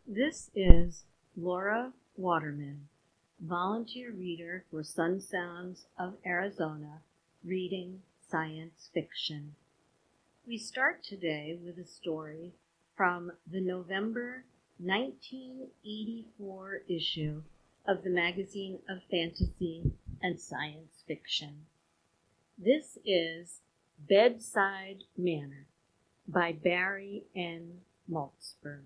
This is Laura Waterman, volunteer reader for Sun Sounds of Arizona, reading science fiction. We start today with a story from the November 1984 issue of the Magazine of Fantasy and Science Fiction. This is Bedside Manor by Barry N. Malzberg.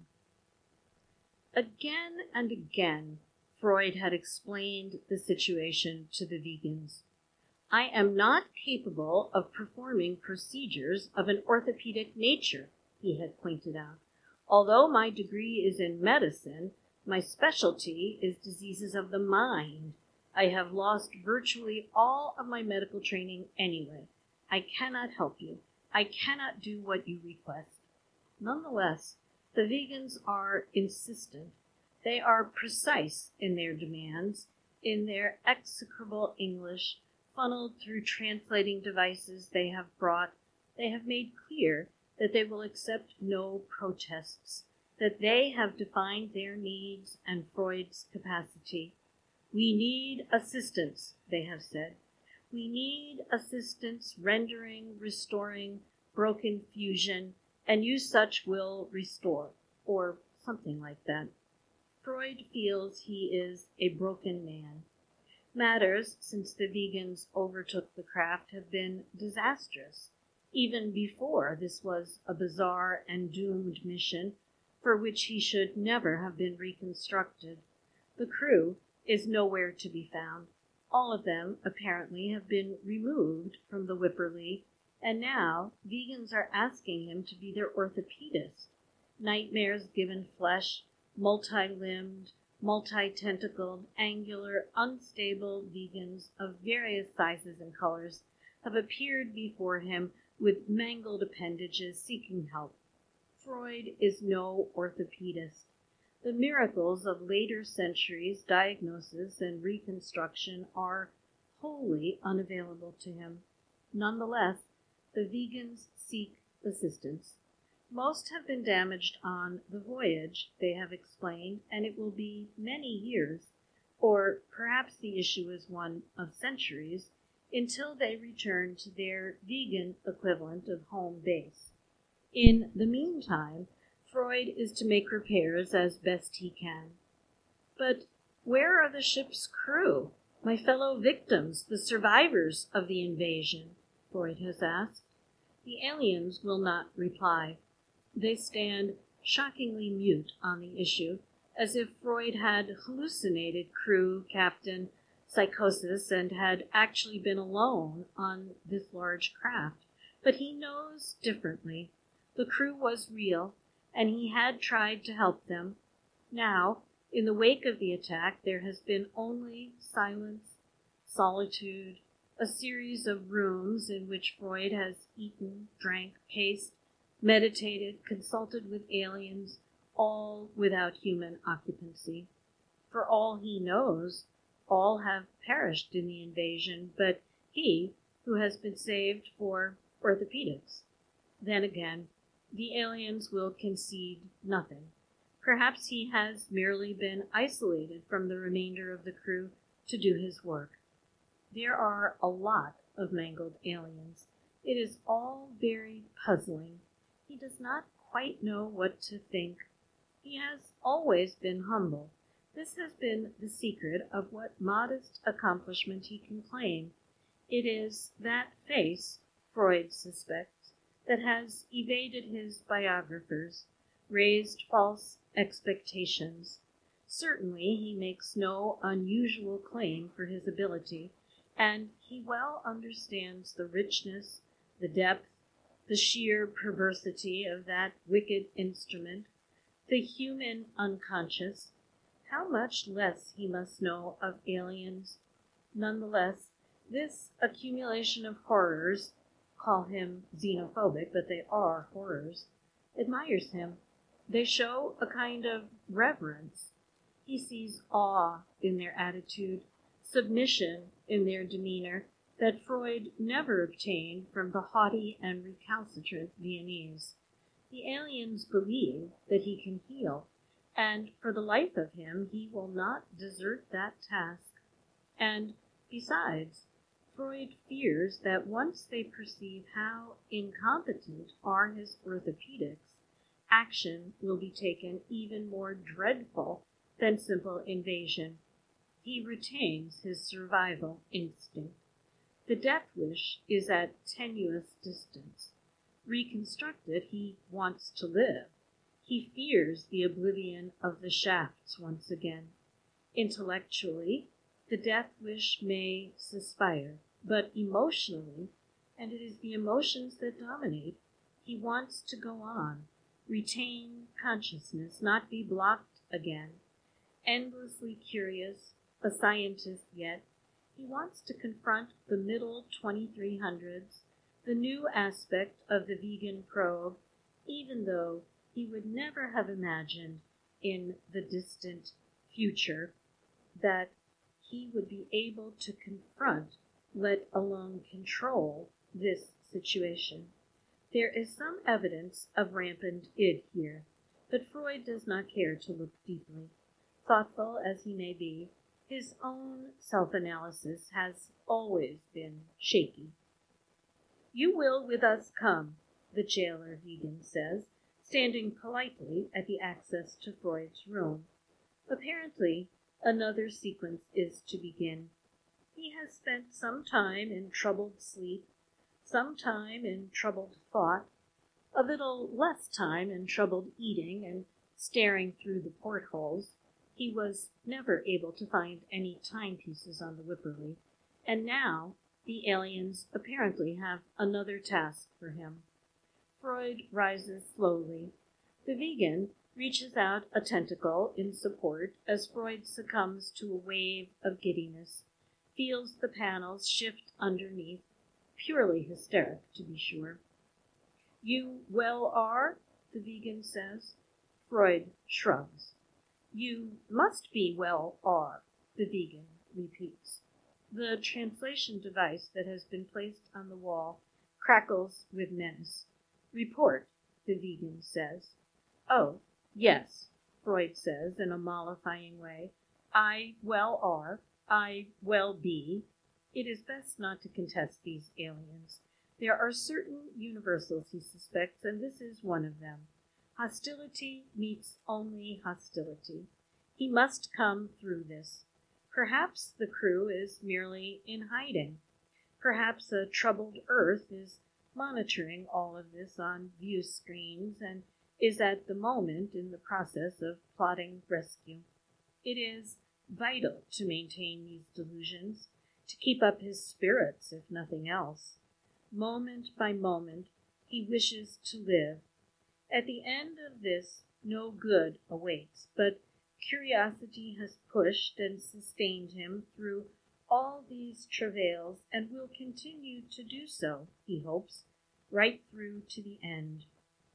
Again and again, Freud had explained the situation to the vegans. I am not capable of performing procedures of an orthopedic nature, he had pointed out. Although my degree is in medicine, my specialty is diseases of the mind. I have lost virtually all of my medical training anyway. I cannot help you. I cannot do what you request. Nonetheless, the vegans are insistent. They are precise in their demands, in their execrable English, funneled through translating devices they have brought. They have made clear that they will accept no protests, that they have defined their needs and Freud's capacity. We need assistance, they have said. We need assistance rendering, restoring, broken fusion, and you such will restore, or something like that. Freud feels he is a broken man. Matters, since the vegans overtook the craft, have been disastrous. Even before this was a bizarre and doomed mission for which he should never have been reconstructed. The crew is nowhere to be found. All of them, apparently, have been removed from the Whipperly, and now vegans are asking him to be their orthopedist. Nightmares given flesh, multi-limbed, multi-tentacled, angular, unstable vegans of various sizes and colors have appeared before him with mangled appendages seeking help. Freud is no orthopedist. The miracles of later centuries' diagnosis and reconstruction are wholly unavailable to him. Nonetheless, the vegans seek assistance. Most have been damaged on the voyage, they have explained, and it will be many years, or perhaps the issue is one of centuries, until they return to their vegan equivalent of home base. In the meantime, Freud is to make repairs as best he can. But where are the ship's crew, my fellow victims, the survivors of the invasion? Freud has asked. The aliens will not reply. They stand shockingly mute on the issue, as if Freud had hallucinated crew, captain, psychosis, and had actually been alone on this large craft. But he knows differently. The crew was real, and he had tried to help them. Now, in the wake of the attack, there has been only silence, solitude, a series of rooms in which Freud has eaten, drank, paced, meditated, consulted with aliens, all without human occupancy. For all he knows, all have perished in the invasion, but he, who has been saved for orthopedics. Then again, the aliens will concede nothing. Perhaps he has merely been isolated from the remainder of the crew to do his work. There are a lot of mangled aliens. It is all very puzzling. He does not quite know what to think. He has always been humble. This has been the secret of what modest accomplishment he can claim. It is that face, Freud suspects, that has evaded his biographers, raised false expectations. Certainly he makes no unusual claim for his ability, and he well understands the richness, the depth, the sheer perversity of that wicked instrument, the human unconscious. How much less he must know of aliens. Nonetheless, this accumulation of horrors, call him xenophobic, but they are horrors, admires him. They show a kind of reverence. He sees awe in their attitude, submission in their demeanor, that Freud never obtained from the haughty and recalcitrant Viennese. The aliens believe that he can heal. and for the life of him he will not desert that task. And besides, Freud fears that once they perceive how incompetent are his orthopedics, action will be taken even more dreadful than simple invasion. He retains his survival instinct. The death wish is at tenuous distance. Reconstructed, he wants to live. He fears the oblivion of the shafts once again. Intellectually, the death wish may suspire, but emotionally, and it is the emotions that dominate, he wants to go on, retain consciousness, not be blocked again. Endlessly curious, a scientist yet, he wants to confront the middle 2300s, the new aspect of the vegan probe, even though he would never have imagined in the distant future that he would be able to confront, let alone control, this situation. There is some evidence of rampant id here, but Freud does not care to look deeply. Thoughtful as he may be, his own self-analysis has always been shaky. "You will with us come," the jailer vegan says, standing politely at the access to Freud's room. Apparently, another sequence is to begin. He has spent some time in troubled sleep, some time in troubled thought, a little less time in troubled eating and staring through the portholes. He was never able to find any timepieces on the Whipperly, and now the aliens apparently have another task for him. Freud rises slowly. The vegan reaches out a tentacle in support as Freud succumbs to a wave of giddiness, feels the panels shift underneath, purely hysteric to be sure. "You well are?" the vegan says. Freud shrugs. "You must be well are," the vegan repeats. The translation device that has been placed on the wall crackles with menace. "Report," the vegan says. "Oh, yes," Freud says in a mollifying way. "I well are. I well be." It is best not to contest these aliens. There are certain universals, he suspects, and this is one of them. Hostility meets only hostility. He must come through this. Perhaps the crew is merely in hiding. Perhaps a troubled Earth is monitoring all of this on view screens and is at the moment in the process of plotting rescue. It is vital to maintain these delusions, to keep up his spirits, if nothing else. Moment by moment, he wishes to live. At the end of this, no good awaits, but curiosity has pushed and sustained him through all these travails and will continue to do so, he hopes, right through to the end.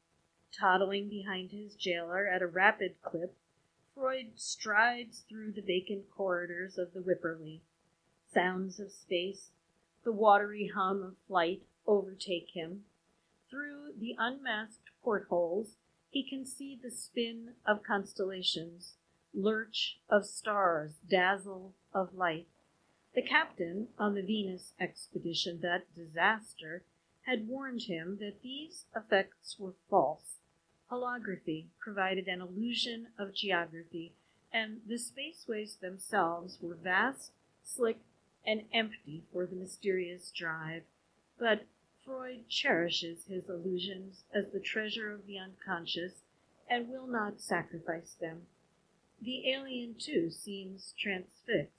Toddling behind his jailer at a rapid clip, Freud strides through the vacant corridors of the Whipperly. Sounds of space, the watery hum of flight overtake him. Through the unmasked portholes, he can see the spin of constellations, lurch of stars, dazzle of light. The captain on the Venus expedition, that disaster, had warned him that these effects were false. Holography provided an illusion of geography, and the spaceways themselves were vast, slick, and empty for the mysterious drive. But Freud cherishes his illusions as the treasure of the unconscious and will not sacrifice them. The alien, too, seems transfixed.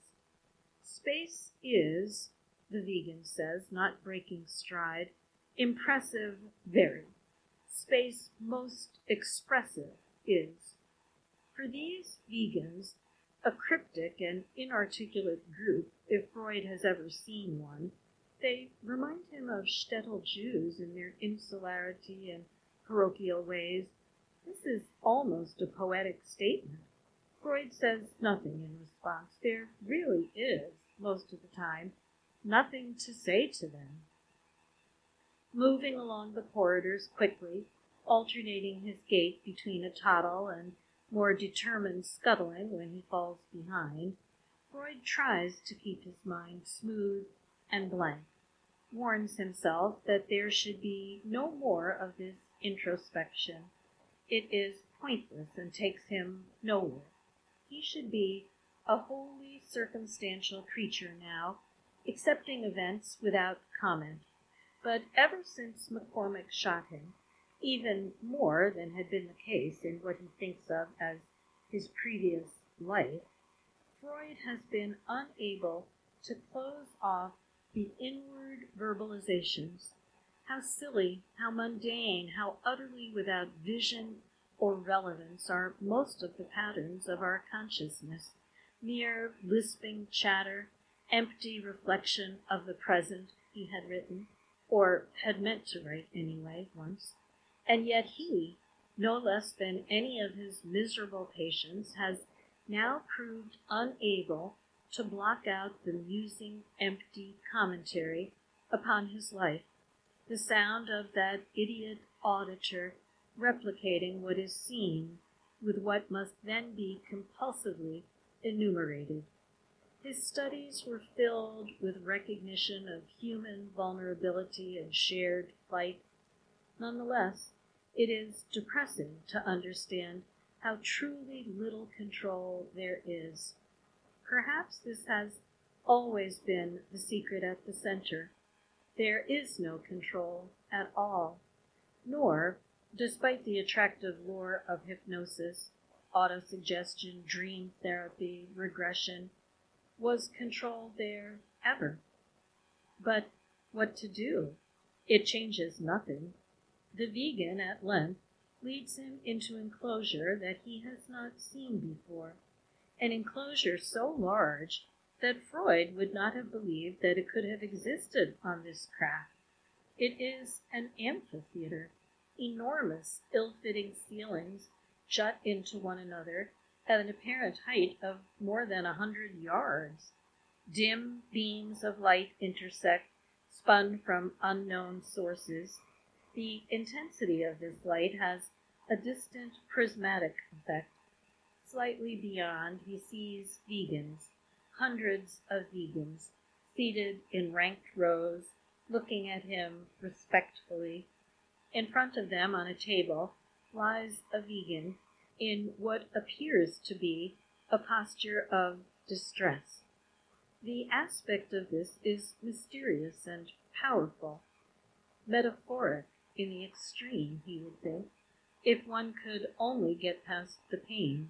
Space is, the vegan says, not breaking stride, impressive very. Space most expressive is. For these vegans, a cryptic and inarticulate group, if Freud has ever seen one, they remind him of shtetl Jews in their insularity and parochial ways. This is almost a poetic statement. Freud says nothing in response. There really is, most of the time, nothing to say to them. Moving along the corridors quickly, alternating his gait between a toddle and more determined scuttling when he falls behind, Freud tries to keep his mind smooth and blank, warns himself that there should be no more of this introspection. It is pointless and takes him nowhere. He should be a wholly circumstantial creature now, accepting events without comment. But ever since McCormick shot him, even more than had been the case in what he thinks of as his previous life, Freud has been unable to close off the inward verbalizations. How silly, how mundane, how utterly without vision or relevance are most of the patterns of our consciousness, mere lisping chatter, empty reflection of the present, he had written, or had meant to write anyway once. And yet he, no less than any of his miserable patients, has now proved unable to block out the musing, empty commentary upon his life, the sound of that idiot auditor replicating what is seen with what must then be compulsively enumerated. His studies were filled with recognition of human vulnerability and shared plight. Nonetheless, it is depressing to understand how truly little control there is. Perhaps this has always been the secret at the center. There is no control at all, nor, despite the attractive lure of hypnosis, autosuggestion, dream therapy, regression, was control there ever. But what to do? It changes nothing. The vegan at length leads him into enclosure that he has not seen before, an enclosure so large that Freud would not have believed that it could have existed on this craft. It is an amphitheater. Enormous, ill-fitting ceilings jut into one another at an apparent height of more than 100 yards. Dim beams of light intersect, spun from unknown sources. The intensity of this light has a distant prismatic effect. Slightly beyond, he sees vegans, hundreds of vegans, seated in ranked rows, looking at him respectfully. In front of them on a table lies a vegan in what appears to be a posture of distress. The aspect of this is mysterious and powerful, metaphoric in the extreme, he would think, if one could only get past the pain.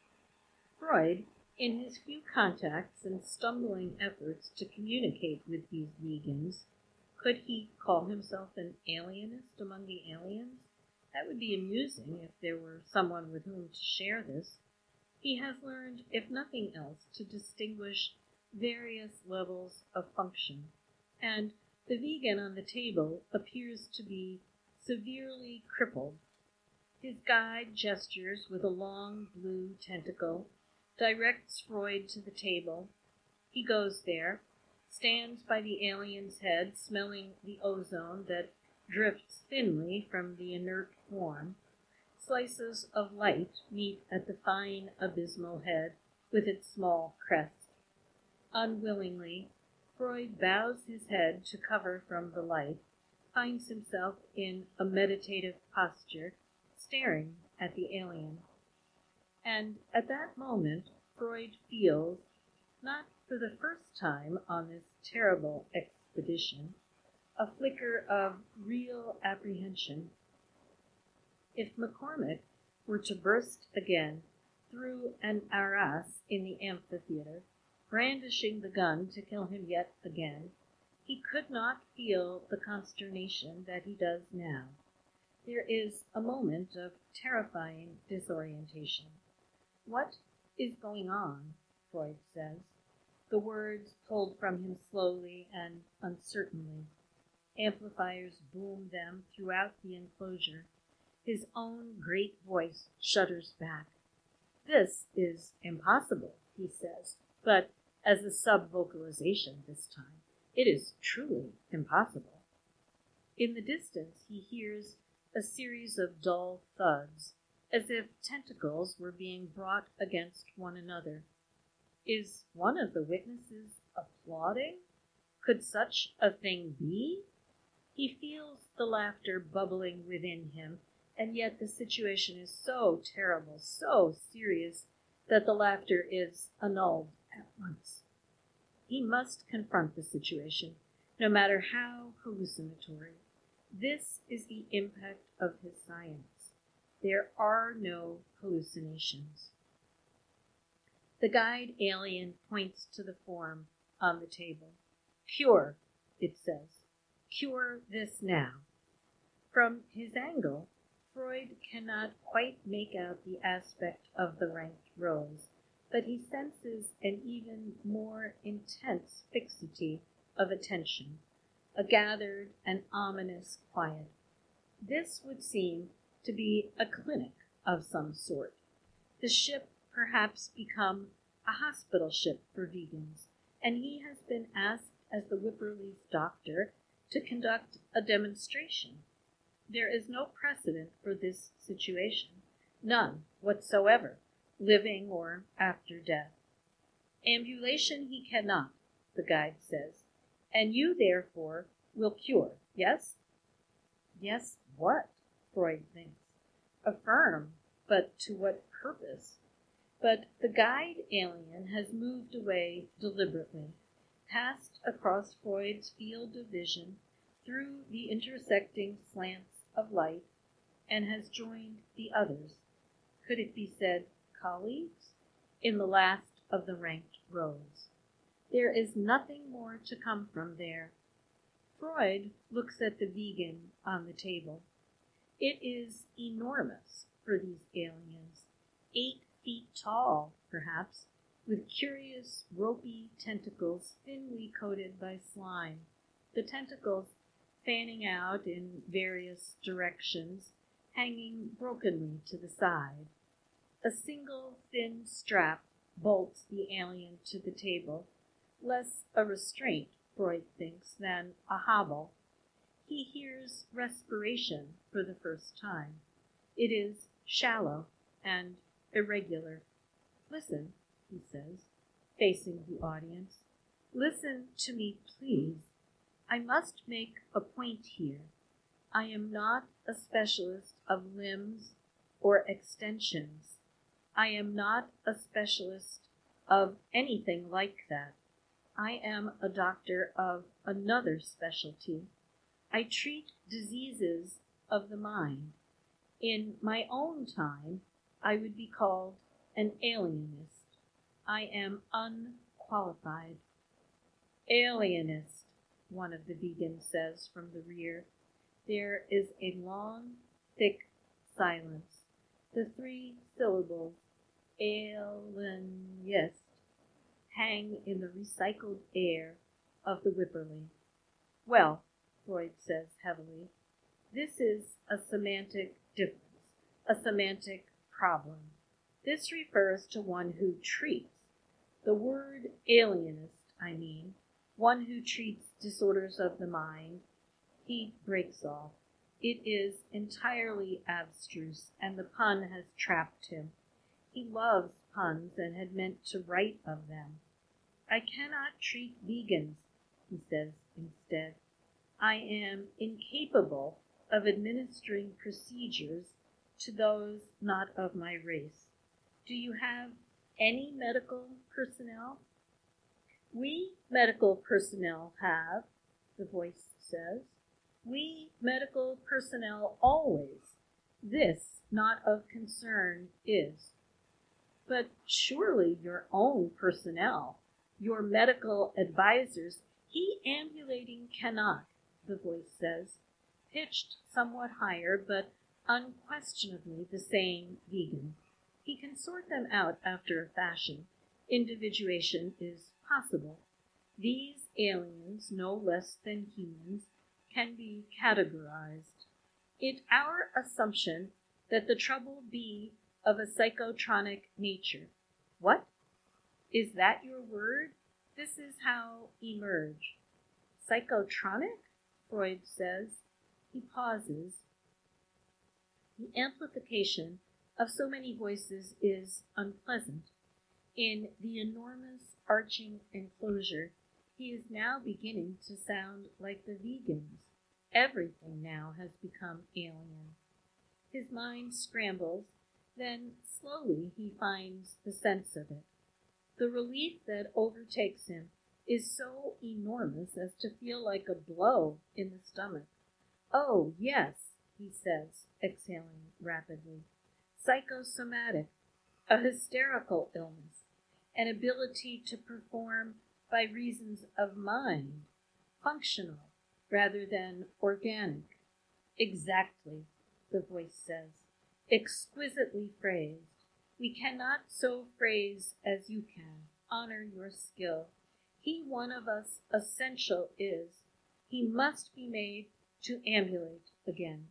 Freud, in his few contacts and stumbling efforts to communicate with these vegans, could he call himself an alienist among the aliens? That would be amusing if there were someone with whom to share this. He has learned, if nothing else, to distinguish various levels of function, and the vegan on the table appears to be severely crippled. His guide gestures with a long blue tentacle, directs Freud to the table. He goes there, stands by the alien's head, smelling the ozone that drifts thinly from the inert form. Slices of light meet at the fine abysmal head with its small crest. Unwillingly, Freud bows his head to cover from the light, finds himself in a meditative posture, staring at the alien. And at that moment, Freud feels, not for the first time on this terrible expedition, a flicker of real apprehension. If McCormick were to burst again through an arras in the amphitheater, brandishing the gun to kill him yet again, he could not feel the consternation that he does now. There is a moment of terrifying disorientation. What is going on? Freud says, the words pulled from him slowly and uncertainly. Amplifiers boom them throughout the enclosure. His own great voice shudders back. This is impossible, he says, but as a sub-vocalization this time. It is truly impossible. In the distance, he hears a series of dull thuds, as if tentacles were being brought against one another. Is one of the witnesses applauding? Could such a thing be? He feels the laughter bubbling within him, and yet the situation is so terrible, so serious, that the laughter is annulled at once. He must confront the situation, no matter how hallucinatory. This is the impact of his science. There are no hallucinations. The guide alien points to the form on the table. Cure, it says. Cure this now. From his angle, Freud cannot quite make out the aspect of the ranked rows, but he senses an even more intense fixity of attention, a gathered and ominous quiet. This would seem to be a clinic of some sort. The ship perhaps become a hospital ship for vegans, and he has been asked as the Whipperleaf doctor to conduct a demonstration. There is no precedent for this situation, none whatsoever, living or after death. Ambulation he cannot, the guide says, and you therefore will cure, yes? Yes, what? Freud thinks. Affirm, but to what purpose? But the guide alien has moved away deliberately, passed across Freud's field of vision, through the intersecting slants of light, and has joined the others. Could it be said colleagues? In the last of the ranked rows. There is nothing more to come from there. Freud looks at the vegan on the table. It is enormous for these aliens, 8 feet tall, perhaps, with curious ropey tentacles thinly coated by slime. The tentacles fanning out in various directions, hanging brokenly to the side. A single thin strap bolts the alien to the table, less a restraint, Freud thinks, than a hobble. He hears respiration for the first time. It is shallow and irregular. Listen, he says, facing the audience. Listen to me, please. I must make a point here. I am not a specialist of limbs or extensions. I am not a specialist of anything like that. I am a doctor of another specialty. I treat diseases of the mind. In my own time, I would be called an alienist. I am unqualified. Alienist, one of the vegans says from the rear. There is a long, thick silence. The 3 syllables, alienist, hang in the recycled air of the Whipperleaf. Well, Freud says heavily, this is a semantic difference, a semantic problem. This refers to one who treats. The word alienist, I mean, one who treats disorders of the mind, he breaks off. It is entirely abstruse, and the pun has trapped him. He loves puns and had meant to write of them. I cannot treat vegans, he says instead. I am incapable of administering procedures to those not of my race. Do you have any medical personnel? We medical personnel have, the voice says. We medical personnel always. This not of concern is. But surely your own personnel, your medical advisors, he ambulating cannot, the voice says, pitched somewhat higher, but unquestionably the same vegan. He can sort them out after a fashion. Individuation is possible. These aliens, no less than humans, can be categorized. It our assumption that the trouble be of a psychotronic nature. What? Is that your word? This is how emerge. Psychotronic? Freud says. He pauses. The amplification of so many voices is unpleasant. In the enormous arching enclosure, he is now beginning to sound like the vegans. Everything now has become alien. His mind scrambles, then slowly he finds the sense of it. The relief that overtakes him is so enormous as to feel like a blow in the stomach. Oh, yes, he says, exhaling rapidly. Psychosomatic, a hysterical illness, an ability to perform by reasons of mind, functional rather than organic. Exactly, the voice says, exquisitely phrased. We cannot so phrase as you can. Honor your skill. He one of us essential is. He must be made to ambulate again.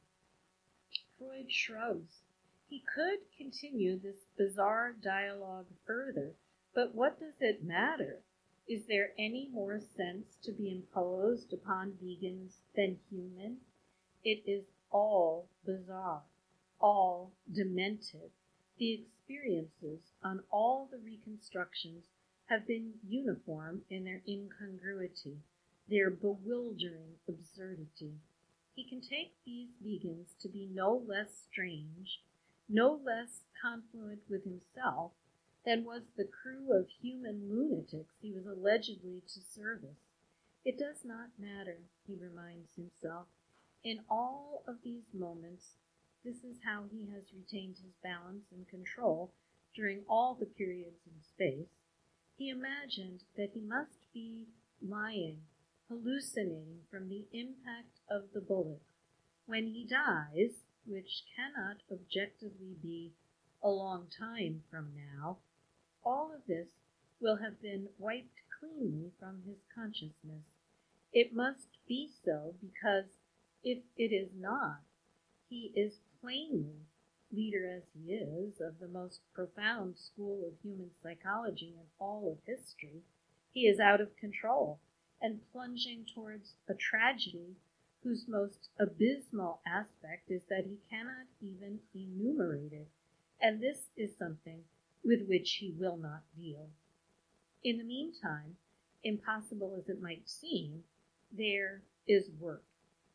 Freud shrugs. He could continue this bizarre dialogue further, but what does it matter? Is there any more sense to be imposed upon vegans than human? It is all bizarre, all demented. The experiences on all the reconstructions have been uniform in their incongruity, their bewildering absurdity. He can take these vegans to be no less strange, no less confluent with himself than was the crew of human lunatics he was allegedly to service. It does not matter, he reminds himself. In all of these moments, this is how he has retained his balance and control during all the periods in space. He imagined that he must be lying, hallucinating from the impact of the bullet. When he dies, which cannot objectively be a long time from now, all of this will have been wiped cleanly from his consciousness. It must be so because if it is not, he is plainly, leader as he is, of the most profound school of human psychology in all of history, he is out of control and plunging towards a tragedy whose most abysmal aspect is that he cannot even enumerate it, and this is something with which he will not deal. In the meantime, impossible as it might seem, there is work.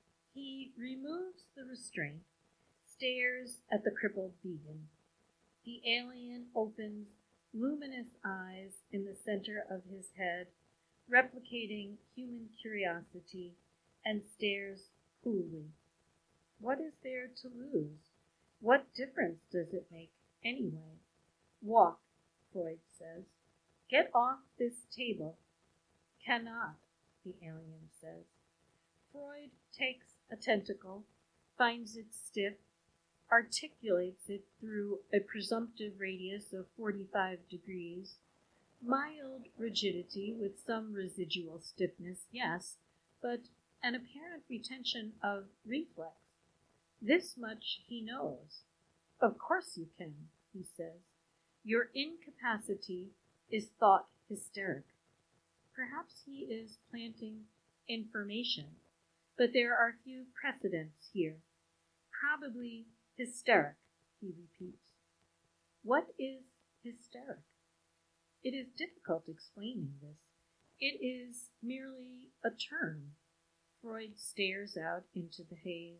He removes the restraint, stares at the crippled vegan. The alien opens luminous eyes in the center of his head, replicating human curiosity, and stares coolly. What is there to lose? What difference does it make anyway? Walk, Freud says. Get off this table. Cannot, the alien says. Freud takes a tentacle, finds it stiff, articulates it through a presumptive radius of 45 degrees. Mild rigidity with some residual stiffness, yes, but an apparent retention of reflex. This much he knows. Of course you can, he says. Your incapacity is thought hysteric. Perhaps he is planting information, but there are few precedents here. Probably hysteric, he repeats. What is hysteric? It is difficult explaining this. It is merely a term. Freud stares out into the haze.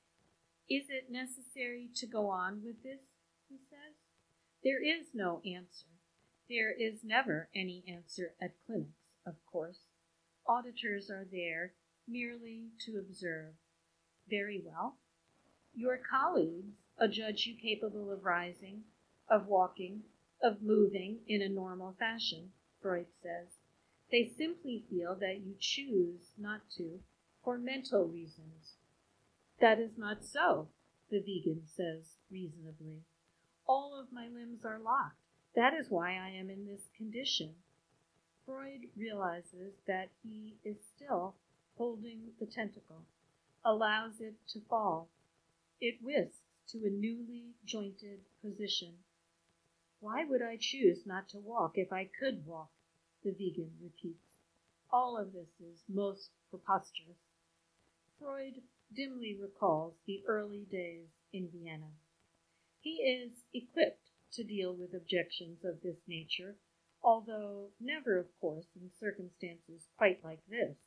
Is it necessary to go on with this? He says. There is no answer. There is never any answer at clinics, of course. Auditors are there merely to observe. Very well. Your colleagues adjudge you capable of rising, of walking, of moving in a normal fashion, Freud says. They simply feel that you choose not to for mental reasons. That is not so, the vegan says reasonably. All of my limbs are locked. That is why I am in this condition. Freud realizes that he is still holding the tentacle, allows it to fall. It whisks to a newly jointed position. Why would I choose not to walk if I could walk? The vegan repeats. All of this is most preposterous. Freud dimly recalls the early days in Vienna. He is equipped to deal with objections of this nature, although never, of course, in circumstances quite like this.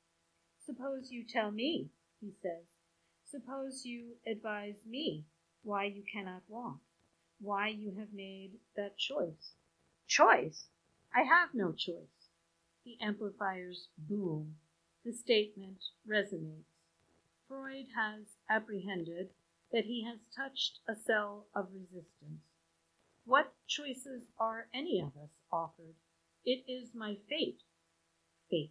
Suppose you tell me, he says. Suppose you advise me why you cannot walk, why you have made that choice. Choice? I have no choice. The amplifiers boom. The statement resonates. Freud has apprehended that he has touched a cell of resistance. What choices are any of us offered? It is my fate. Fate.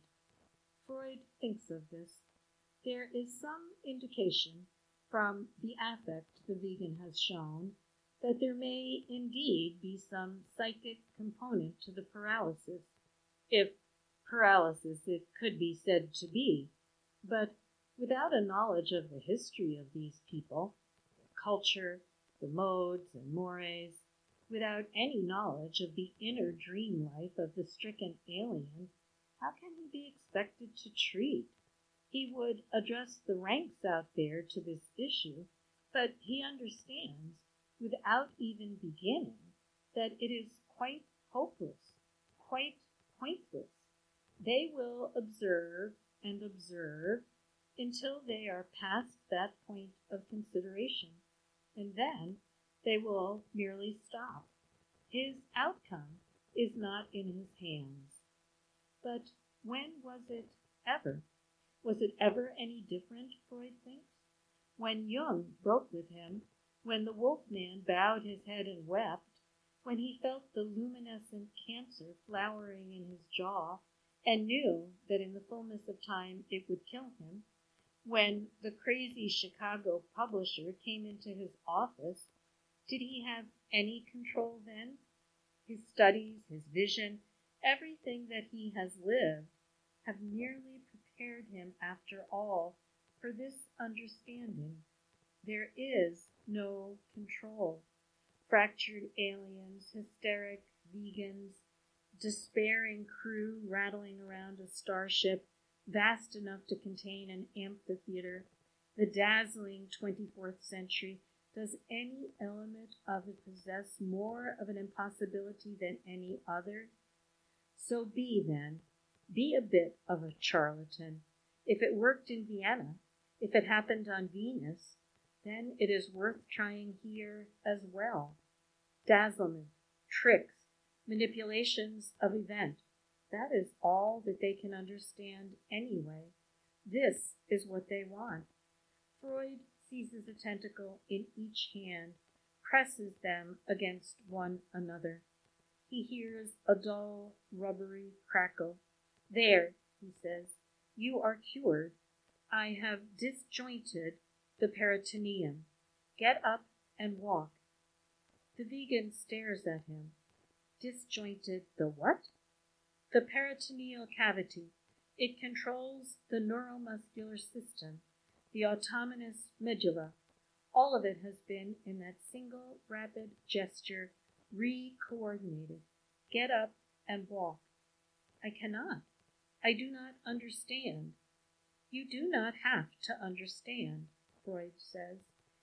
Freud thinks of this. There is some indication from the affect the vegan has shown that there may indeed be some psychic component to the paralysis, if paralysis it could be said to be, but without a knowledge of the history of these people, culture, the modes and mores, without any knowledge of the inner dream life of the stricken alien, how can he be expected to treat? He would address the ranks out there to this issue, but he understands, without even beginning, that it is quite hopeless, quite pointless. They will observe and observe until they are past that point of consideration, and then they will merely stop. His outcome is not in his hands. But when was it ever? Was it ever any different, Freud thinks? When Jung broke with him, when the wolfman bowed his head and wept, when he felt the luminescent cancer flowering in his jaw and knew that in the fullness of time it would kill him, when the crazy Chicago publisher came into his office, did he have any control then? His studies, his vision, everything that he has lived have merely prepared him, after all, for this understanding. There is no control. Fractured aliens, hysteric vegans, despairing crew rattling around a starship vast enough to contain an amphitheater, the dazzling 24th century. Does any element of it possess more of an impossibility than any other? So be, then. Be a bit of a charlatan. If it worked in Vienna, if it happened on Venus, then it is worth trying here as well. Dazzlement, tricks, manipulations of event, that is all that they can understand anyway. This is what they want. Freud seizes a tentacle in each hand, presses them against one another. He hears a dull, rubbery crackle. There, he says, you are cured. I have disjointed the peritoneum. Get up and walk. The vegan stares at him. Disjointed the what? The peritoneal cavity. It controls the neuromuscular system, the autonomous medulla. All of it has been in that single rapid gesture re-coordinated. Get up and walk. I cannot. I do not understand. You do not have to understand, Freud says.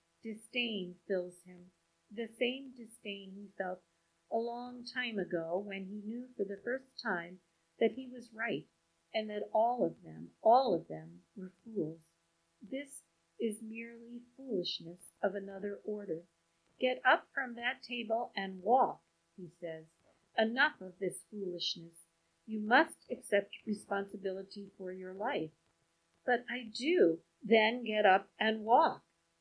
Disdain fills him, the same disdain he felt a long time ago when he knew for the first time that he was right and that all of them were fools. This is merely foolishness of another order. Get up from that table and walk, he says. Enough of this foolishness. You must accept responsibility for your life. But I do. Then get up and walk.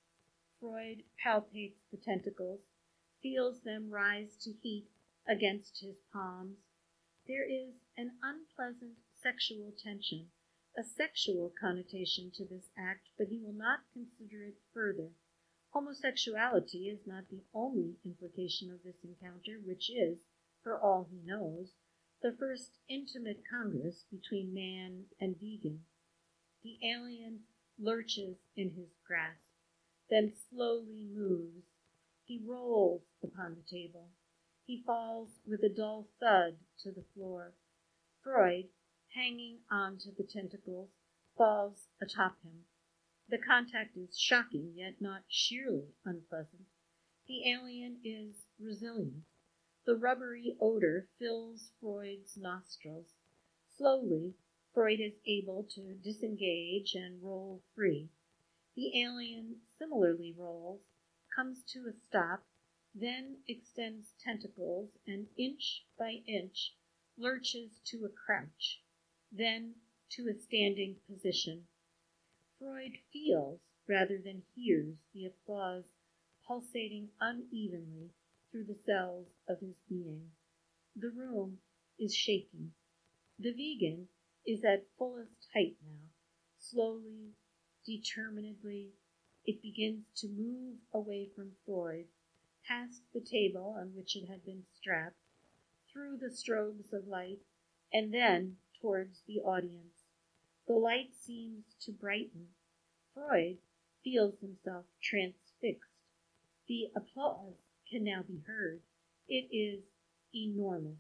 Freud palpates the tentacles, feels them rise to heat against his palms. There is an unpleasant sexual tension, a sexual connotation to this act, but he will not consider it further. Homosexuality is not the only implication of this encounter, which is, for all he knows, the first intimate congress between man and vegan. The alien lurches in his grasp, then slowly moves. He rolls upon the table. He falls with a dull thud to the floor. Freud, hanging on to the tentacles, falls atop him. The contact is shocking, yet not sheerly unpleasant. The alien is resilient. The rubbery odor fills Freud's nostrils. Slowly, Freud is able to disengage and roll free. The alien similarly rolls, comes to a stop, then extends tentacles and inch by inch lurches to a crouch, then to a standing position. Freud feels rather than hears the applause pulsating unevenly through the cells of his being. The room is shaking. The vegan is at fullest height now. Slowly, determinedly, it begins to move away from Freud, past the table on which it had been strapped, through the strobes of light, and then towards the audience. The light seems to brighten. Freud feels himself transfixed. The applause can now be heard. It is enormous.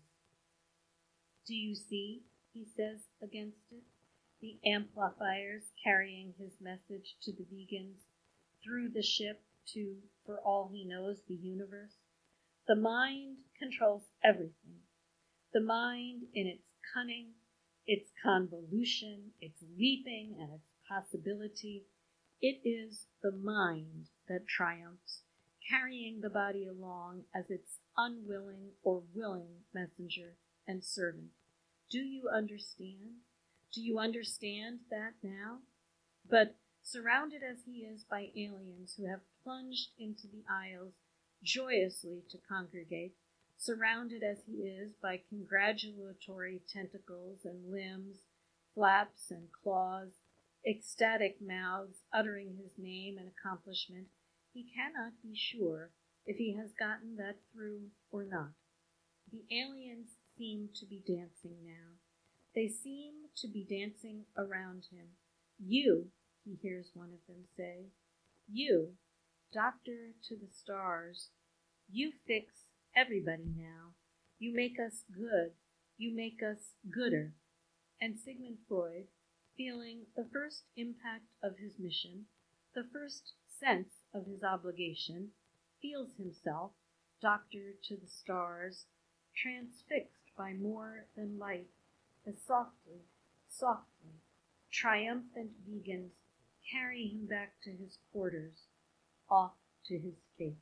Do you see, he says against it, the amplifiers carrying his message to the vegans through the ship to, for all he knows, the universe? The mind controls everything. The mind in its cunning, its convolution, its leaping, and its possibility. It is the mind that triumphs, carrying the body along as its unwilling or willing messenger and servant. Do you understand? Do you understand that now? But surrounded as he is by aliens who have plunged into the aisles joyously to congregate, surrounded as he is by congratulatory tentacles and limbs, flaps and claws, ecstatic mouths uttering his name and accomplishment, he cannot be sure if he has gotten that through or not. The aliens seem to be dancing now. They seem to be dancing around him. You, he hears one of them say, you, doctor to the stars, you fix everybody now. You make us good. You make us gooder. And Sigmund Freud, feeling the first impact of his mission, the first sense of his obligation, feels himself, doctor to the stars, transfixed by more than light, as softly, softly, triumphant vegans carry him back to his quarters, off to his fate.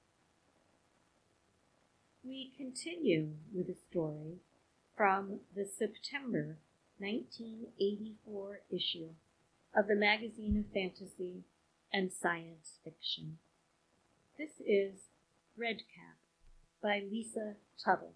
We continue with a story from the September 1984 issue of the Magazine of Fantasy and Science Fiction. This is Redcap by Lisa Tuttle.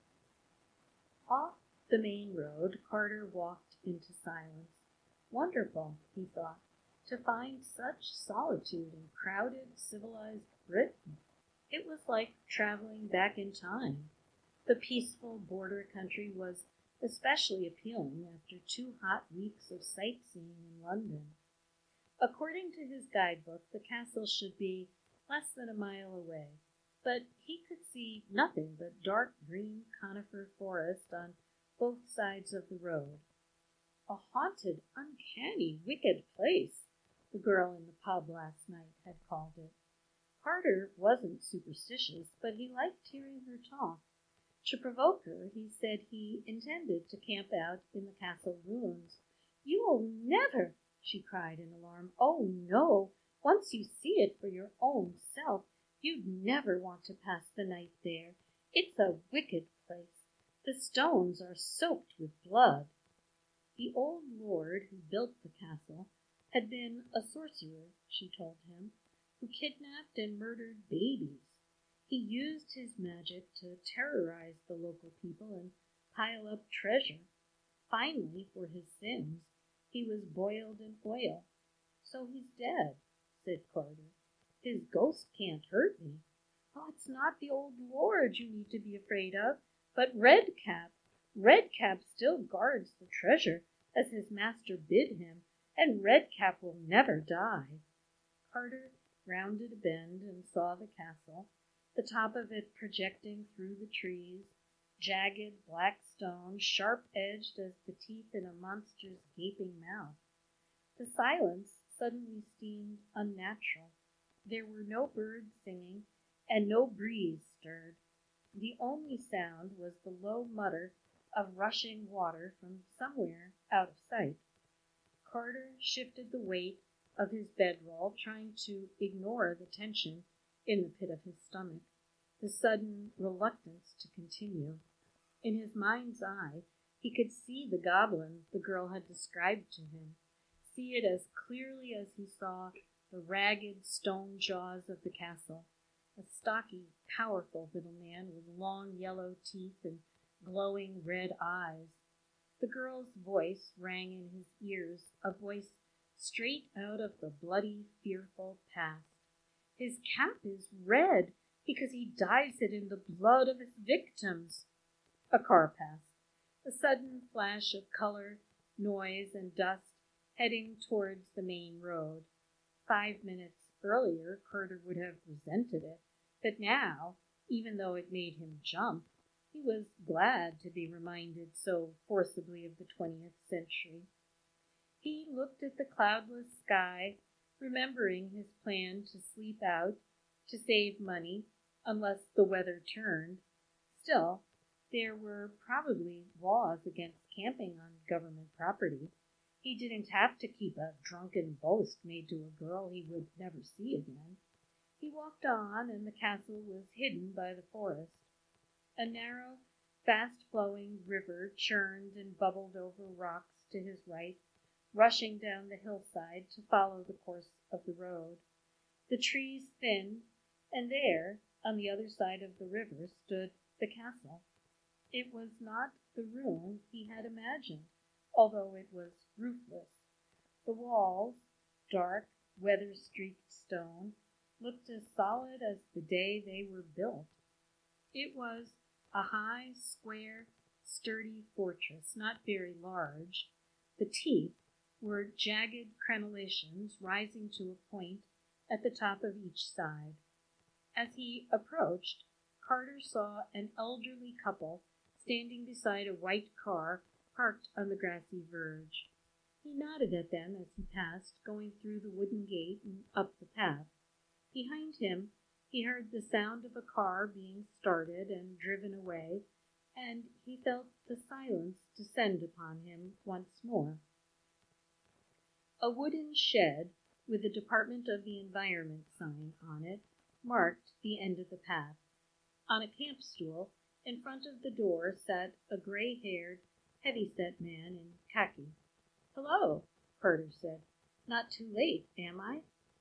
Off the main road, Carter walked into silence. Wonderful, he thought, to find such solitude in crowded, civilized Britain. It was like traveling back in time. The peaceful border country was especially appealing after 2 hot weeks of sightseeing in London. According to his guidebook, the castle should be less than a mile away, but he could see nothing but dark green conifer forest on both sides of the road. A haunted, uncanny, wicked place, the girl in the pub last night had called it. Carter wasn't superstitious, but he liked hearing her talk. To provoke her, he said he intended to camp out in the castle ruins. "You will never!" she cried in alarm. "Oh, no! Once you see it for your own self, you'd never want to pass the night there. It's a wicked place. The stones are soaked with blood." The old lord who built the castle had been a sorcerer, she told him, who kidnapped and murdered babies. He used his magic to terrorize the local people and pile up treasure. Finally, for his sins, he was boiled in oil. "So he's dead," said Carter. "His ghost can't hurt me." "Oh, it's not the old lord you need to be afraid of, but Redcap. Redcap still guards the treasure, as his master bid him, and Redcap will never die." Carter rounded a bend and saw the castle, the top of it projecting through the trees, jagged black stone, sharp-edged as the teeth in a monster's gaping mouth. The silence suddenly seemed unnatural. There were no birds singing, and no breeze stirred. The only sound was the low mutter of rushing water from somewhere out of sight. Carter shifted the weight of his bedroll, trying to ignore the tension in the pit of his stomach, the sudden reluctance to continue. In his mind's eye, he could see the goblin the girl had described to him, see it as clearly as he saw the ragged stone jaws of the castle, a stocky, powerful little man with long yellow teeth and glowing red eyes. The girl's voice rang in his ears, a voice straight out of the bloody, fearful past. His cap is red because he dyes it in the blood of his victims. A car passed, a sudden flash of color, noise, and dust heading towards the main road. 5 minutes earlier, Carter would have resented it, but now, even though it made him jump, he was glad to be reminded so forcibly of the 20th century. He looked at the cloudless sky, remembering his plan to sleep out, to save money, unless the weather turned. Still, there were probably laws against camping on government property. He didn't have to keep a drunken boast made to a girl he would never see again. He walked on, and the castle was hidden by the forest. A narrow, fast-flowing river churned and bubbled over rocks to his right, rushing down the hillside to follow the course of the road. The trees thinned, and there, on the other side of the river, stood the castle. It was not the ruin he had imagined, although it was roofless. The walls, dark, weather-streaked stone, looked as solid as the day they were built. It was a high, square, sturdy fortress, not very large. The teeth were jagged crenellations rising to a point at the top of each side. As he approached, Carter saw an elderly couple standing beside a white car parked on the grassy verge. He nodded at them as he passed, going through the wooden gate and up the path. Behind him, he heard the sound of a car being started and driven away, and he felt the silence descend upon him once more. A wooden shed with the Department of the Environment sign on it marked the end of the path. On a camp stool in front of the door sat a gray-haired, heavy-set man in khaki. "Hello," Carter said. "Not too late, am I?"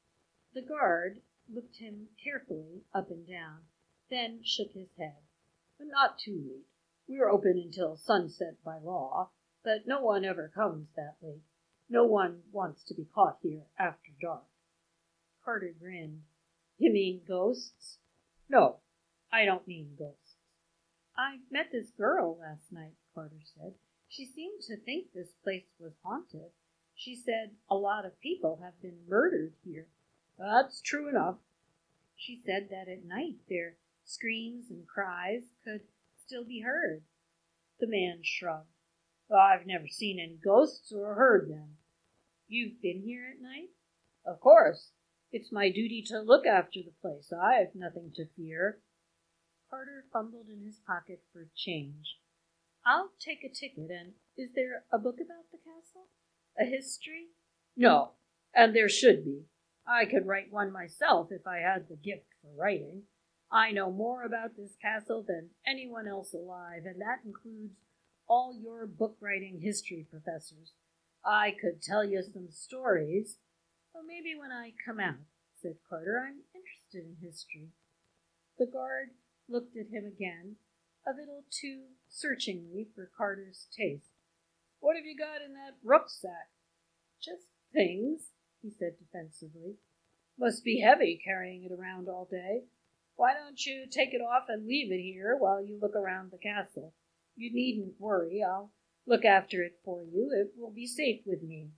The guard looked him carefully up and down, then shook his head. "Not too late. We're open until sunset by law, but no one ever comes that late. No one wants to be caught here after dark." Carter grinned. "You mean ghosts?" "No, I don't mean ghosts." "I met this girl last night," Carter said. "She seemed to think this place was haunted. She said a lot of people have been murdered here." "That's true enough." "She said that at night their screams and cries could still be heard." The man shrugged. "I've never seen any ghosts or heard them." "You've been here at night?" "Of course. It's my duty to look after the place. I've nothing to fear." Carter fumbled in his pocket for change. "I'll take a ticket, and is there a book about the castle? A history?" "No, and there should be. I could write one myself if I had the gift for writing. I know more about this castle than anyone else alive, and that includes all your book-writing history professors. I could tell you some stories." "Well, maybe when I come out," said Carter. "I'm interested in history." The guard looked at him again, a little too searchingly for Carter's taste. "What have you got in that rucksack?" "Just things," he said defensively. "Must be heavy carrying it around all day. Why don't you take it off and leave it here while you look around the castle? You needn't worry. I'll look after it for you. It will be safe with me."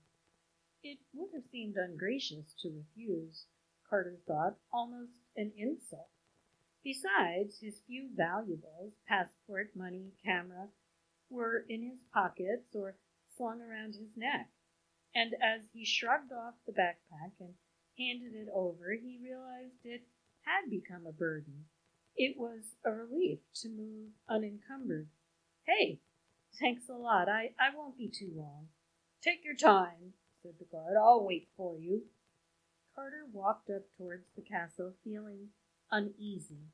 It would have seemed ungracious to refuse, Carter thought, almost an insult. Besides, his few valuables, passport, money, camera, were in his pockets or slung around his neck, and as he shrugged off the backpack and handed it over, he realized it had become a burden. It was a relief to move unencumbered. "Hey, thanks a lot. I won't be too long." "Take your time," said the guard. "I'll wait for you." Carter walked up towards the castle, feeling uneasy.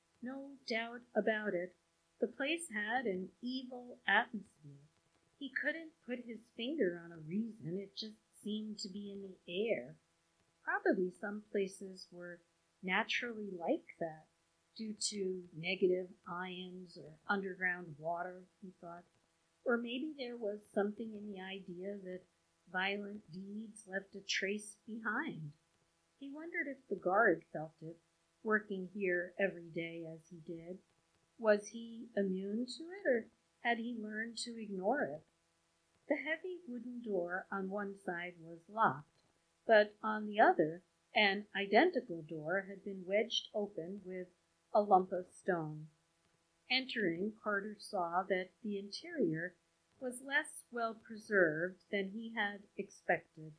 No doubt about it, the place had an evil atmosphere. He couldn't put his finger on a reason, it just seemed to be in the air. Probably some places were naturally like that, due to negative ions or underground water, he thought. Or maybe there was something in the idea that violent deeds left a trace behind. He wondered if the guard felt it, working here every day as he did. Was he immune to it, or had he learned to ignore it? The heavy wooden door on one side was locked, but on the other an identical door had been wedged open with a lump of stone. Entering, Carter saw that the interior was less well preserved than he had expected.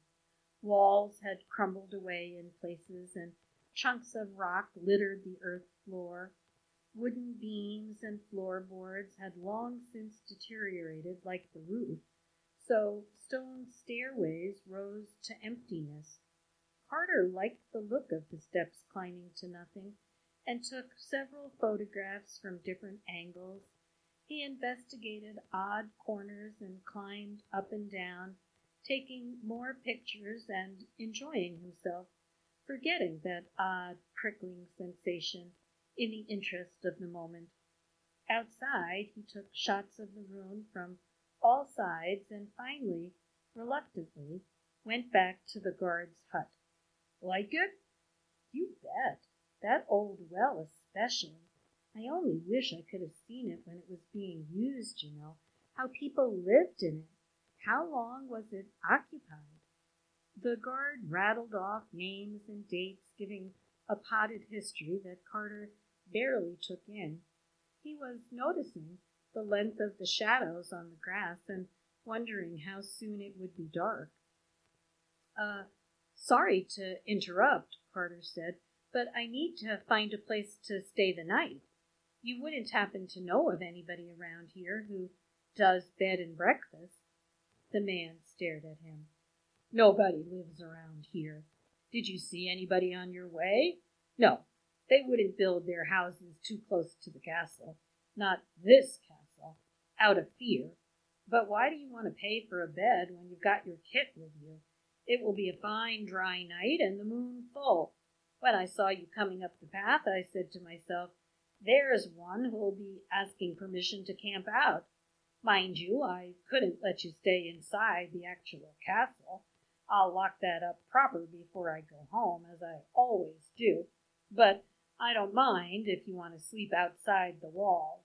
Walls had crumbled away in places, and chunks of rock littered the earth floor. Wooden beams and floorboards had long since deteriorated like the roof, so stone stairways rose to emptiness. Carter liked the look of the steps climbing to nothing, and took several photographs from different angles. He investigated odd corners and climbed up and down, taking more pictures and enjoying himself, forgetting that odd prickling sensation in the interest of the moment. Outside, he took shots of the room from all sides and finally, reluctantly, went back to the guard's hut. "Like it?" "You bet. That old well especially. I only wish I could have seen it when it was being used, you know, how people lived in it. How long was it occupied?" The guard rattled off names and dates, giving a potted history that Carter barely took in. He was noticing the length of the shadows on the grass and wondering how soon it would be dark. Sorry to interrupt," Carter said, "but I need to find a place to stay the night. You wouldn't happen to know of anybody around here who does bed and breakfast?" The man stared at him. "Nobody lives around here. Did you see anybody on your way? No, they wouldn't build their houses too close to the castle. Not this castle, out of fear. But why do you want to pay for a bed when you've got your kit with you? It will be a fine dry night and the moon full. When I saw you coming up the path, I said to myself, there's one who'll be asking permission to camp out. Mind you, I couldn't let you stay inside the actual castle. I'll lock that up proper before I go home, as I always do. But I don't mind if you want to sleep outside the walls."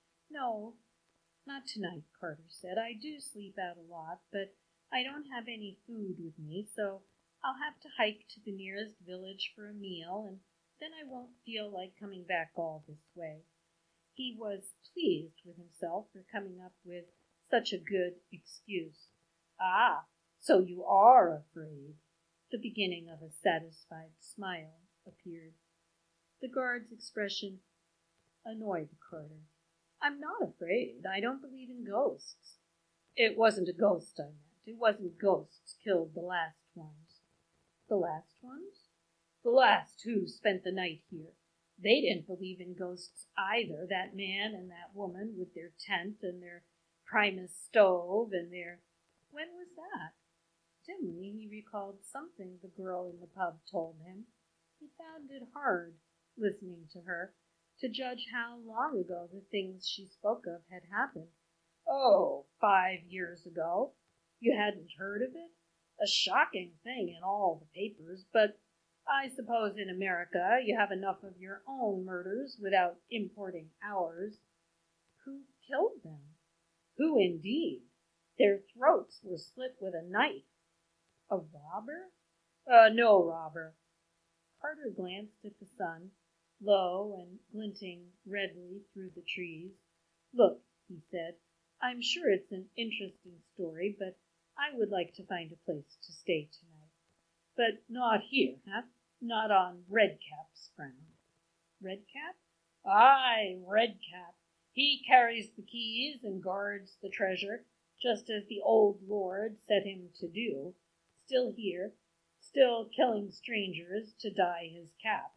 "No, not tonight," Carter said. "I do sleep out a lot, but I don't have any food with me, so I'll have to hike to the nearest village for a meal, and then I won't feel like coming back all this way." He was pleased with himself for coming up with such a good excuse. "Ah, so you are afraid." The beginning of a satisfied smile appeared. The guard's expression annoyed Carter. "I'm not afraid. I don't believe in ghosts." "It wasn't a ghost I meant. It wasn't ghosts killed the last ones." "The last ones?" "The last who spent the night here. They didn't believe in ghosts either, that man and that woman with their tent and their Primus stove and their—" "When was that?" Dimly he recalled something the girl in the pub told him. He found it hard, listening to her, to judge how long ago the things she spoke of had happened. "Oh, 5 years ago. You hadn't heard of it? A shocking thing in all the papers, but I suppose in America you have enough of your own murders without importing ours." "Who killed them?" "Who indeed? Their throats were slit with a knife." "A robber?" No robber." Carter glanced at the sun, low and glinting redly through the trees. "Look," he said, "I'm sure it's an interesting story, but I would like to find a place to stay tonight." "But not here, huh? Not on Redcap's ground?" Redcap? Aye, Redcap. He carries the keys and guards the treasure, just as the old lord set him to do. Still here, still killing strangers to dye his cap.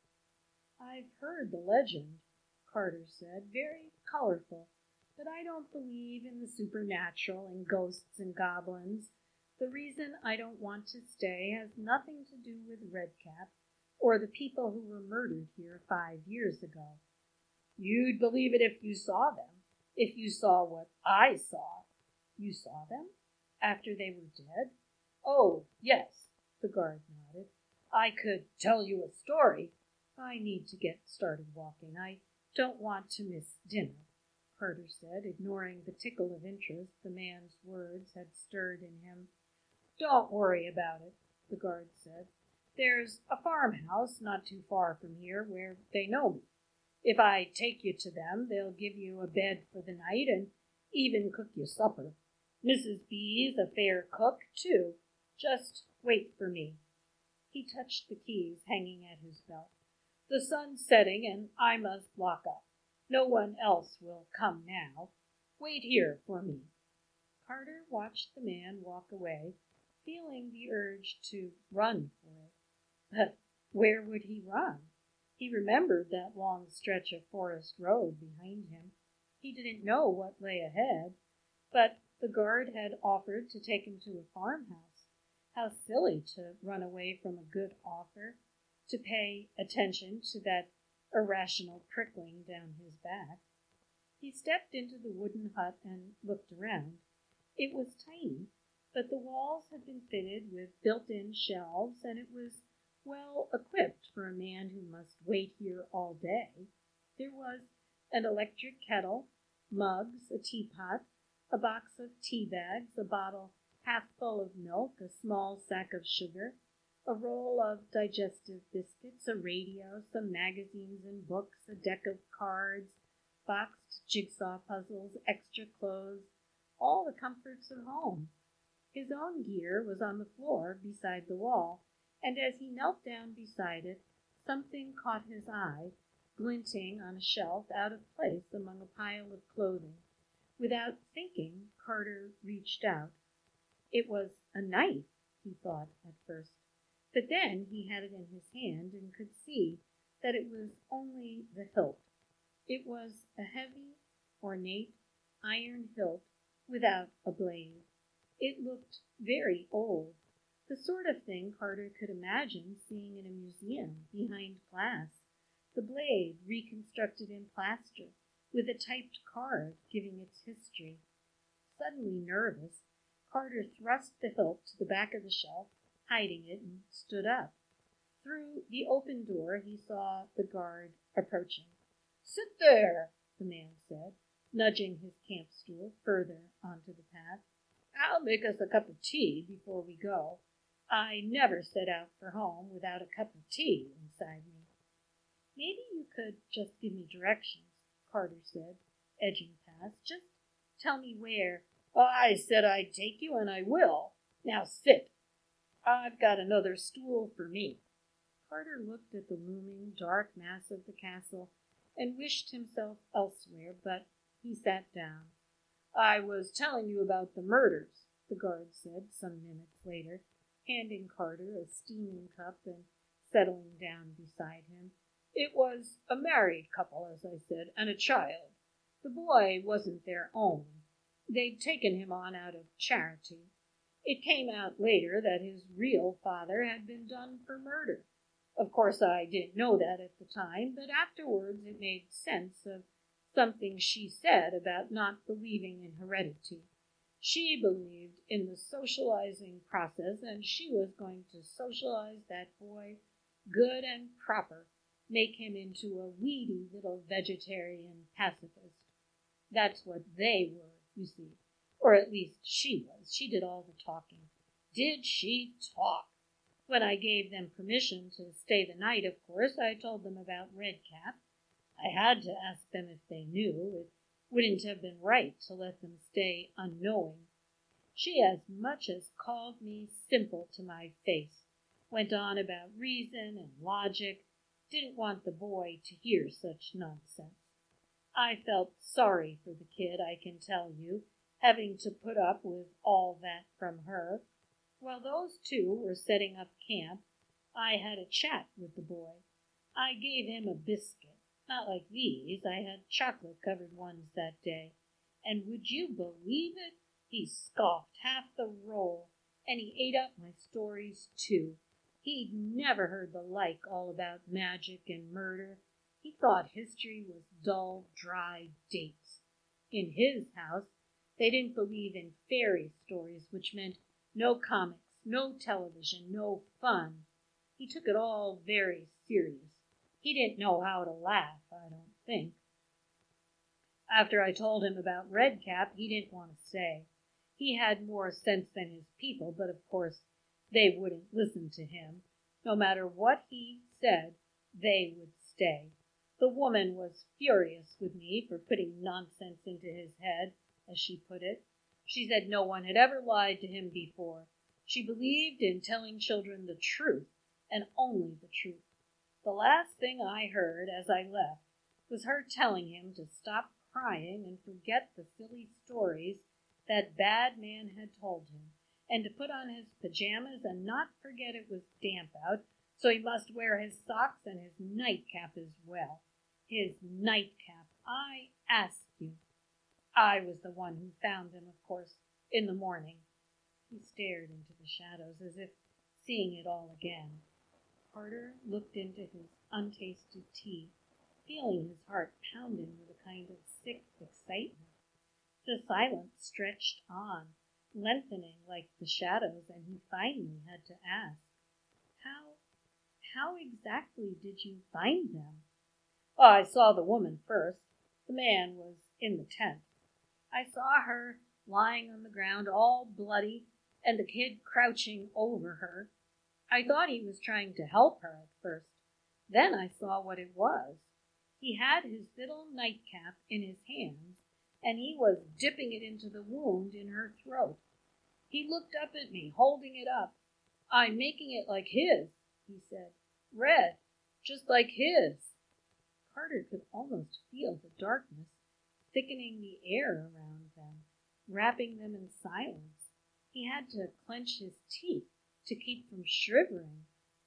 I've heard the legend, Carter said, very colorful, but I don't believe in the supernatural and ghosts and goblins. The reason I don't want to stay has nothing to do with Redcap or the people who were murdered here 5 years ago. You'd believe it if you saw them, if you saw what I saw. You saw them? After they were dead? Oh, yes, the guard nodded. I could tell you a story. I need to get started walking. I don't want to miss dinner, Carter said, ignoring the tickle of interest the man's words had stirred in him. Don't worry about it, the guard said. There's a farmhouse not too far from here where they know me. If I take you to them, they'll give you a bed for the night and even cook you supper. Mrs. B's a fair cook, too. Just wait for me. He touched the keys hanging at his belt. The sun's setting, and I must lock up. No one else will come now. Wait here for me. Carter watched the man walk away, feeling the urge to run for it. But where would he run? He remembered that long stretch of forest road behind him. He didn't know what lay ahead, but the guard had offered to take him to a farmhouse. How silly to run away from a good offer, to pay attention to that irrational prickling down his back. He stepped into the wooden hut and looked around. It was tiny, but the walls had been fitted with built-in shelves, and it was well equipped for a man who must wait here all day. There was an electric kettle, mugs, a teapot, a box of tea bags, a bottle half full of milk, a small sack of sugar, a roll of digestive biscuits, a radio, some magazines and books, a deck of cards, boxed jigsaw puzzles, extra clothes, all the comforts of home. His own gear was on the floor beside the wall, and as he knelt down beside it, something caught his eye, glinting on a shelf out of place among a pile of clothing. Without thinking, Carter reached out. It was a knife, he thought at first, but then he had it in his hand and could see that it was only the hilt. It was a heavy, ornate iron hilt without a blade. It looked very old, the sort of thing Carter could imagine seeing in a museum behind glass, the blade reconstructed in plaster, with a typed card giving its history. Suddenly nervous, Carter thrust the hilt to the back of the shelf, hiding it, and stood up. Through the open door he saw the guard approaching. "Sit there," the man said, nudging his camp stool further onto the path. "I'll make us a cup of tea before we go. I never set out for home without a cup of tea inside me." "Maybe you could just give me directions," Carter said, edging past. "Just tell me where." "I said I'd take you, and I will. Now sit. I've got another stool for me." Carter looked at the looming dark mass of the castle and wished himself elsewhere, but he sat down. "I was telling you about the murders," the guard said some minutes later, handing Carter a steaming cup and settling down beside him. "It was a married couple, as I said, and a child. The boy wasn't their own. They'd taken him on out of charity. It came out later that his real father had been done for murder. Of course, I didn't know that at the time, but afterwards it made sense of something she said about not believing in heredity. She believed in the socializing process, and she was going to socialize that boy good and proper, make him into a weedy little vegetarian pacifist. That's what they were, you see. Or at least she was. She did all the talking. Did she talk? When I gave them permission to stay the night, of course, I told them about Redcap. I had to ask them if they knew. It wouldn't have been right to let them stay unknowing. She as much as called me simple to my face, went on about reason and logic, didn't want the boy to hear such nonsense. I felt sorry for the kid, I can tell you, having to put up with all that from her. While those two were setting up camp, I had a chat with the boy. I gave him a biscuit, not like these. I had chocolate-covered ones that day. And would you believe it? He scoffed half the roll, and he ate up my stories, too. He'd never heard the like all about magic and murder. He thought history was dull, dry dates. In his house, they didn't believe in fairy stories, which meant no comics, no television, no fun. He took it all very serious. He didn't know how to laugh, I don't think. After I told him about Redcap, he didn't want to stay. He had more sense than his people, but of course they wouldn't listen to him. No matter what he said, they would stay. The woman was furious with me for putting nonsense into his head, as she put it. She said no one had ever lied to him before. She believed in telling children the truth, and only the truth. The last thing I heard as I left was her telling him to stop crying and forget the silly stories that bad man had told him, and to put on his pajamas and not forget it was damp out, so he must wear his socks and his nightcap as well. His nightcap, I ask you. I was the one who found him, of course, in the morning. He stared into the shadows as if seeing it all again. Carter looked into his untasted tea, feeling his heart pounding with a kind of sick excitement. The silence stretched on, lengthening like the shadows, and he finally had to ask, How exactly did you find them? Well, I saw the woman first. The man was in the tent. I saw her lying on the ground all bloody, and the kid crouching over her. I thought he was trying to help her at first. Then I saw what it was. He had his little nightcap in his hands, and he was dipping it into the wound in her throat. He looked up at me, holding it up. I'm making it like his, he said. Red, just like his. Carter could almost feel the darkness thickening the air around them, wrapping them in silence. He had to clench his teeth to keep from shivering.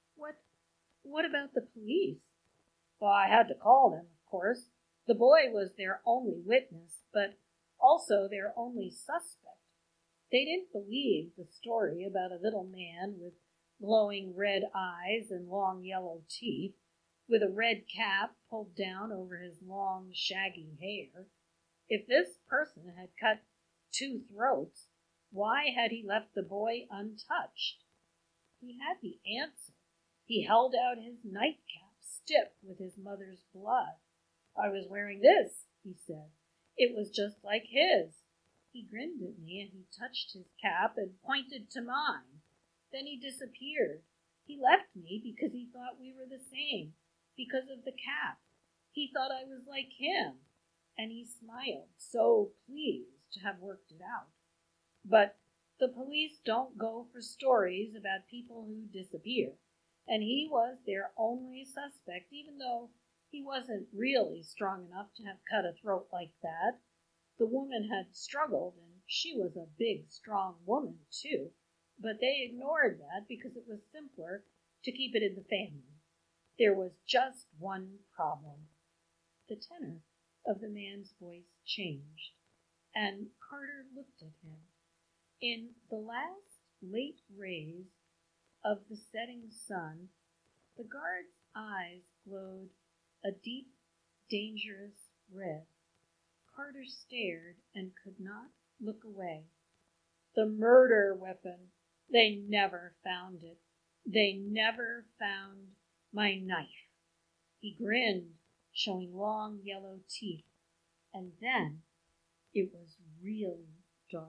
What about the police? Well, I had to call them, of course. The boy was their only witness, but also their only suspect. They didn't believe the story about a little man with glowing red eyes and long yellow teeth, with a red cap pulled down over his long, shaggy hair. If this person had cut 2 throats, why had he left the boy untouched? He had the answer. He held out his nightcap, stiff with his mother's blood. I was wearing this, he said. It was just like his. He grinned at me, and he touched his cap and pointed to mine. Then he disappeared. He left me because he thought we were the same, because of the cap. He thought I was like him, and he smiled, so pleased to have worked it out. But the police don't go for stories about people who disappear, and he was their only suspect, even though he wasn't really strong enough to have cut a throat like that. The woman had struggled, and she was a big, strong woman, too, but they ignored that because it was simpler to keep it in the family. There was just one problem. The tenor of the man's voice changed, and Carter looked at him. In the last late rays of the setting sun, the guard's eyes glowed a deep, dangerous red. Carter stared and could not look away. The murder weapon. They never found it. They never found my knife. He grinned, showing long yellow teeth, and then it was really dark.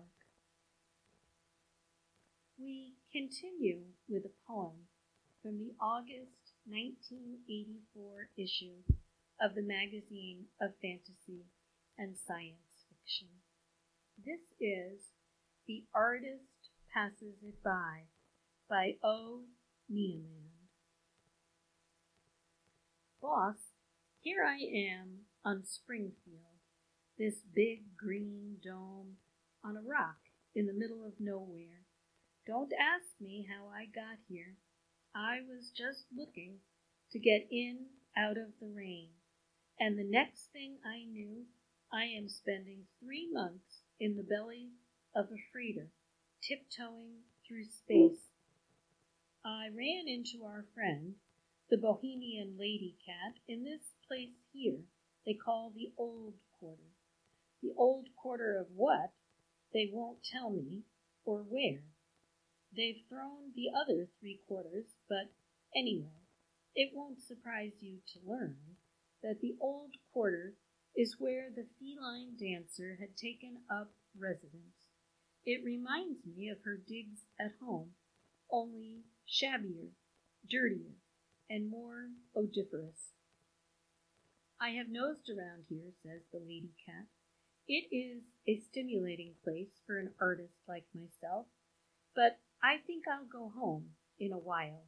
We continue with a poem from the August 1984 issue of the Magazine of Fantasy and Science Fiction. This is The Artist Passes It By O. Neaman. Boss, here I am on Springfield, this big green dome on a rock in the middle of nowhere. Don't ask me how I got here. I was just looking to get in out of the rain, and the next thing I knew, I am spending 3 months in the belly of a freighter, tiptoeing through space. I ran into our friend, the Bohemian lady cat, in this place here they call the Old Quarter. The Old Quarter of what? They won't tell me, or where. They've thrown the other 3 quarters, but anyway, it won't surprise you to learn that the Old Quarter is where the feline dancer had taken up residence. It reminds me of her digs at home, only shabbier, dirtier, and more odoriferous. I have nosed around here, says the lady cat. It is a stimulating place for an artist like myself, but I think I'll go home in a while.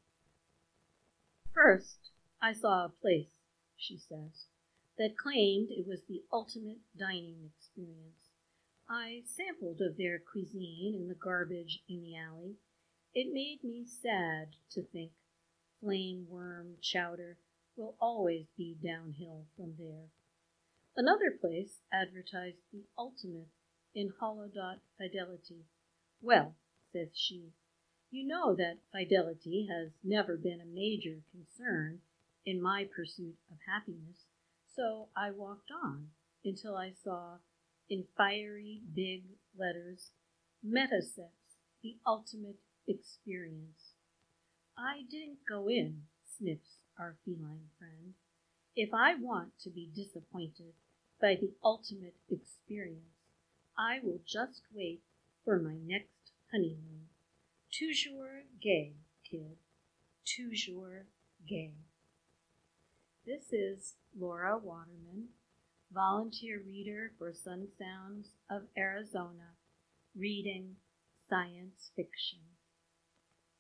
First, I saw a place, she says, that claimed it was the ultimate dining experience. I sampled of their cuisine in the garbage in the alley. It made me sad to think flame worm chowder will always be downhill from there. Another place advertised the ultimate in hollow-dot fidelity. Well, says she, you know that fidelity has never been a major concern in my pursuit of happiness, so I walked on until I saw, in fiery big letters, Metasex, the ultimate experience. I didn't go in, sniffs our feline friend. If I want to be disappointed by the ultimate experience, I will just wait for my next honeymoon. Toujours gay, kid. Toujours gay. This is Laura Waterman, volunteer reader for Sun Sounds of Arizona, reading science fiction.